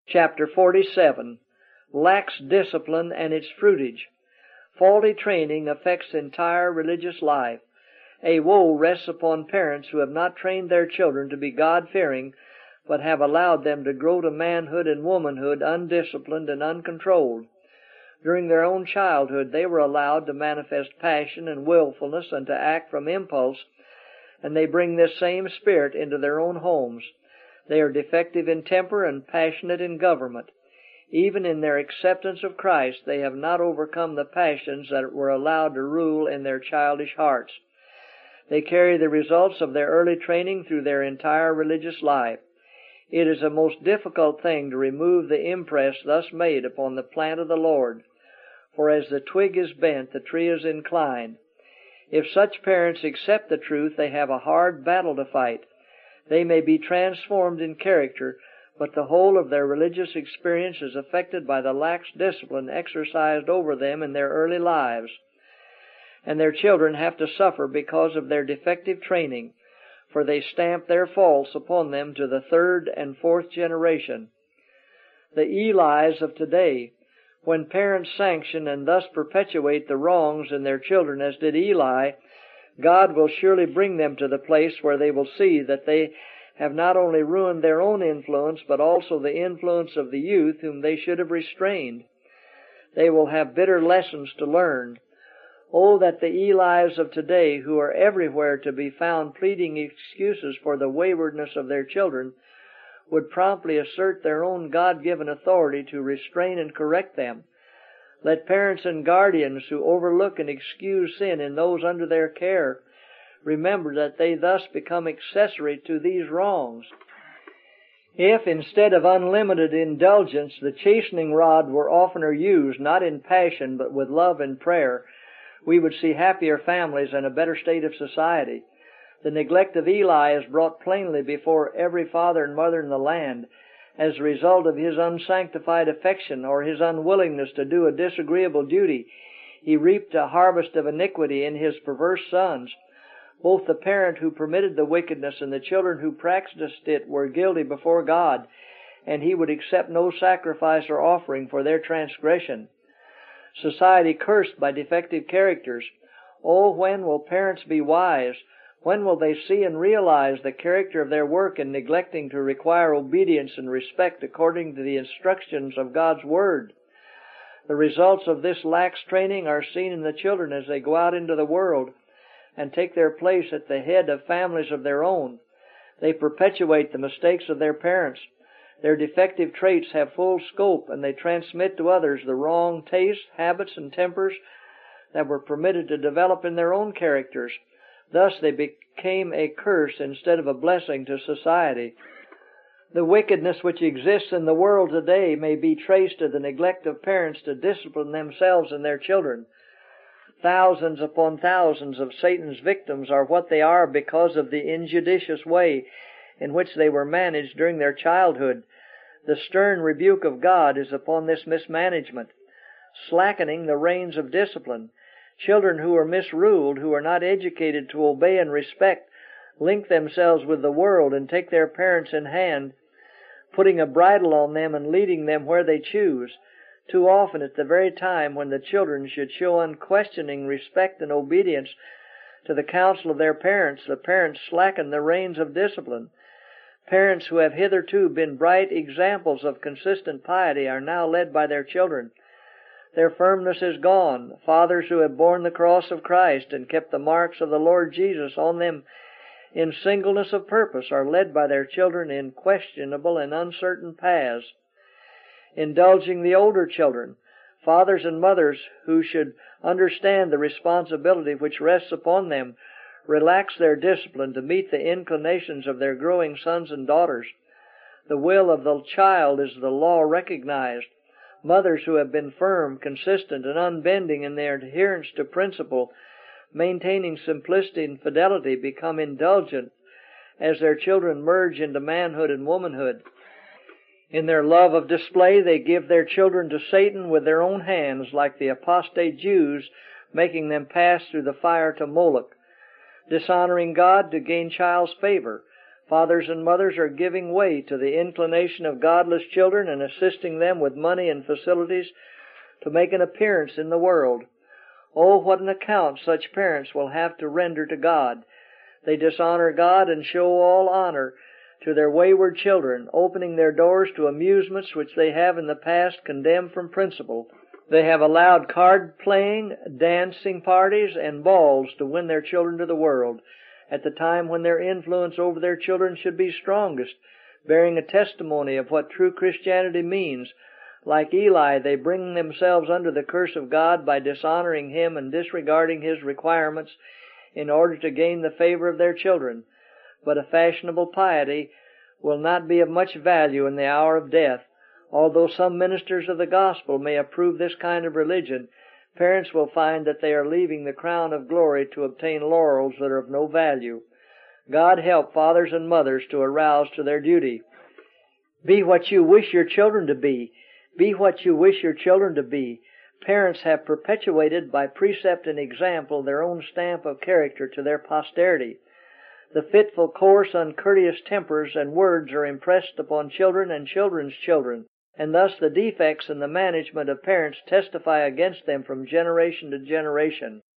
Chapter 47. Lax discipline and its fruitage. Faulty training affects entire religious life. A woe rests upon parents who have not trained their children to be God-fearing, but have allowed them to grow to manhood and womanhood undisciplined and uncontrolled. During their own childhood they were allowed to manifest passion and willfulness and to act from impulse, and they bring this same spirit into their own homes. They are defective in temper and passionate in government. Even in their acceptance of Christ, they have not overcome the passions that were allowed to rule in their childish hearts. They carry the results of their early training through their entire religious life. It is a most difficult thing to remove the impress thus made upon the plant of the Lord, for as the twig is bent, the tree is inclined. If such parents accept the truth, they have a hard battle to fight. They may be transformed in character, but the whole of their religious experience is affected by the lax discipline exercised over them in their early lives. And their children have to suffer because of their defective training, for they stamp their faults upon them to the third and fourth generation. The Elis of today, when parents sanction and thus perpetuate the wrongs in their children as did Eli, God will surely bring them to the place where they will see that they have not only ruined their own influence, but also the influence of the youth whom they should have restrained. They will have bitter lessons to learn. Oh, that the Elis of today, who are everywhere to be found pleading excuses for the waywardness of their children, would promptly assert their own God-given authority to restrain and correct them. Let parents and guardians who overlook and excuse sin in those under their care remember that they thus become accessory to these wrongs. If, instead of unlimited indulgence, the chastening rod were oftener used, not in passion, but with love and prayer, we would see happier families and a better state of society. The neglect of Eli is brought plainly before every father and mother in the land as a result of his unsanctified affection or his unwillingness to do a disagreeable duty. He reaped a harvest of iniquity in his perverse sons. Both the parent who permitted the wickedness and the children who practiced it were guilty before God, and He would accept no sacrifice or offering for their transgression. Society cursed by defective characters. Oh, when will parents be wise? When will they see and realize the character of their work in neglecting to require obedience and respect according to the instructions of God's Word? The results of this lax training are seen in the children as they go out into the world and take their place at the head of families of their own. They perpetuate the mistakes of their parents. Their defective traits have full scope, and they transmit to others the wrong tastes, habits, and tempers that were permitted to develop in their own characters. Thus they became a curse instead of a blessing to society. The wickedness which exists in the world today may be traced to the neglect of parents to discipline themselves and their children. Thousands upon thousands of Satan's victims are what they are because of the injudicious way in which they were managed during their childhood. The stern rebuke of God is upon this mismanagement, slackening the reins of discipline. Children who are misruled, who are not educated to obey and respect, link themselves with the world and take their parents in hand, putting a bridle on them and leading them where they choose. Too often, at the very time when the children should show unquestioning respect and obedience to the counsel of their parents, the parents slacken the reins of discipline. Parents who have hitherto been bright examples of consistent piety are now led by their children. Their firmness is gone. Fathers who have borne the cross of Christ and kept the marks of the Lord Jesus on them in singleness of purpose are led by their children in questionable and uncertain paths. Indulging the older children, fathers and mothers who should understand the responsibility which rests upon them relax their discipline to meet the inclinations of their growing sons and daughters. The will of the child is the law recognized. Mothers who have been firm, consistent, and unbending in their adherence to principle, maintaining simplicity and fidelity, become indulgent as their children merge into manhood and womanhood. In their love of display, they give their children to Satan with their own hands, like the apostate Jews, making them pass through the fire to Moloch. Dishonoring God to gain child's favor. Fathers and mothers are giving way to the inclination of godless children and assisting them with money and facilities to make an appearance in the world. Oh, what an account such parents will have to render to God. They dishonor God and show all honor to their wayward children, opening their doors to amusements which they have in the past condemned from principle. They have allowed card-playing, dancing parties, and balls to win their children to the world, at the time when their influence over their children should be strongest, bearing a testimony of what true Christianity means. Like Eli, they bring themselves under the curse of God by dishonoring Him and disregarding His requirements in order to gain the favor of their children. But a fashionable piety will not be of much value in the hour of death. Although some ministers of the gospel may approve this kind of religion, parents will find that they are leaving the crown of glory to obtain laurels that are of no value. God help fathers and mothers to arouse to their duty. Be what you wish your children to be. Be what you wish your children to be. Parents have perpetuated by precept and example their own stamp of character to their posterity. The fitful, coarse, uncourteous tempers and words are impressed upon children and children's children, and thus the defects in the management of parents testify against them from generation to generation.